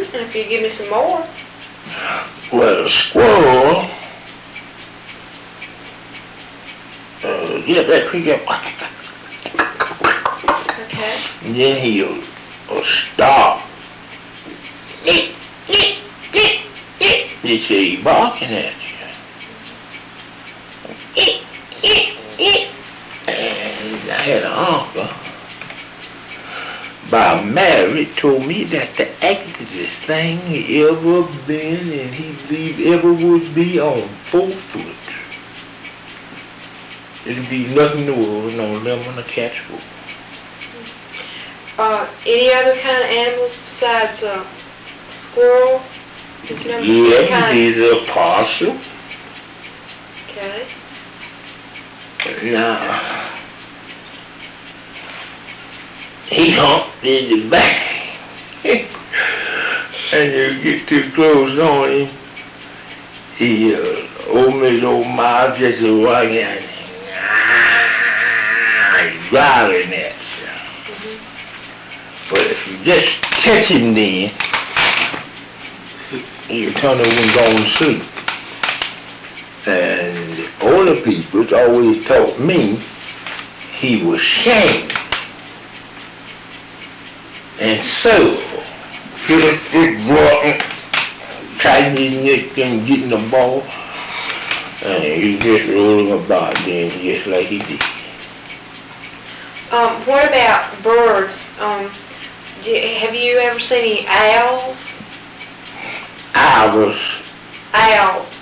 If you give me some more. Well, a squirrel, get that creature, Okay. and then he'll stop. They say he barking at you. And I had an uncle, by married, told me that the actiest thing he ever been and he believed ever would be on 4 foot. It'd be nothing new with no lemon or catchful. Any other kind of animals besides a squirrel? Did you know Yeah, he's a possum. Okay. Now, he humped in the back. And you get too close on him, he opened his old mouth just a walking and growling at you. But if you just touch him then, he'll turn over and go to sleep. And the older people always taught me he was shamed. And so, just walking, tightening his neck and getting the ball, and he just rolling about then just like he did. What about birds? Have you ever seen any owls? Owls. Owls.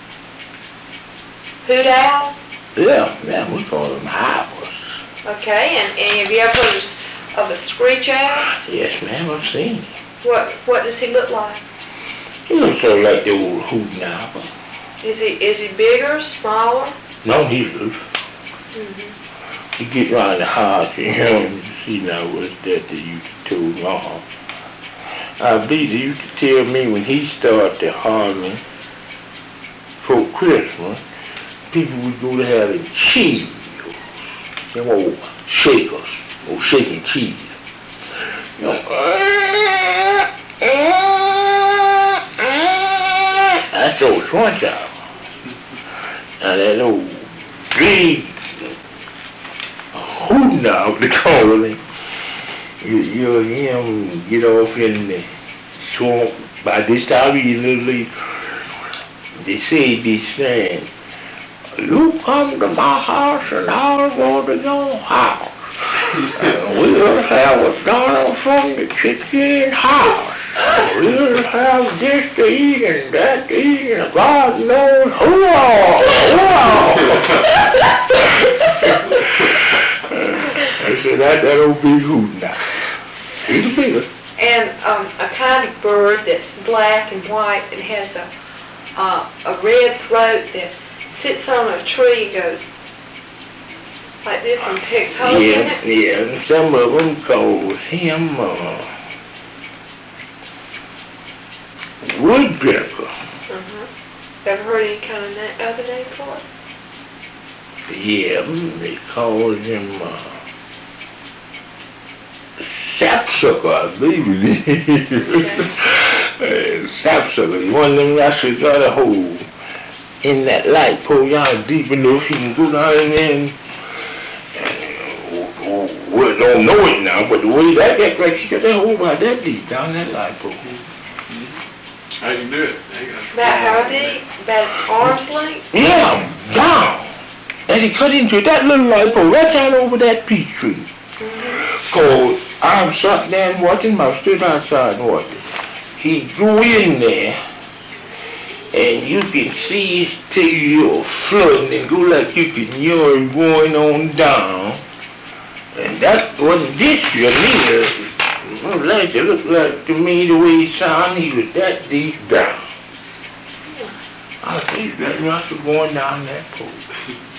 Hoot owls? Yeah, we call them owls. Okay, and have you ever heard of a screech owl? Yes, ma'am, I've seen him. What does he look like? He looks sort of like the old hooting owl. Is he bigger, smaller? No, he looks. You get around the house and you see now what's that they used to tell Mom. I believe they used to tell me when he started hollering for Christmas, people would go to having cheese, them old shakers, old shaking cheese. You know, that's old Swunch owl. Now that old big hooting owl, they call it. You hear him get off in the swamp. By this time, he literally, they say this thing, you come to my house and I'll go to your house. And we'll have a dinner from the chicken house. We'll have this to eat and that to eat and God knows who all. I said, that old big hooting owl. He's bigger. And a kind of bird that's black and white and has a red throat that sits on a tree and goes like this and picks holes in it. Yeah, and some of them call him woodpecker. Ever heard any kind of other name for it? Yeah, they call him sapsucker, I believe it is. Sapsucker, one of them actually got a hole in that light pole y'all deep enough you can go down in there and well, don't know it now, but the way that like you got that hole about that deep down that light pole. How you do it? About how deep? About arm's length? Yeah, down. And he cut into that little light pole right down over that peach tree. So I'm sat there and watching, I stood outside and watching. He go in there and you can see his tail flooding and go like you can hear it going on down. And that wasn't this year neither. It looked like to me the way he sounded, he was that deep down. I see that must have going down that pole.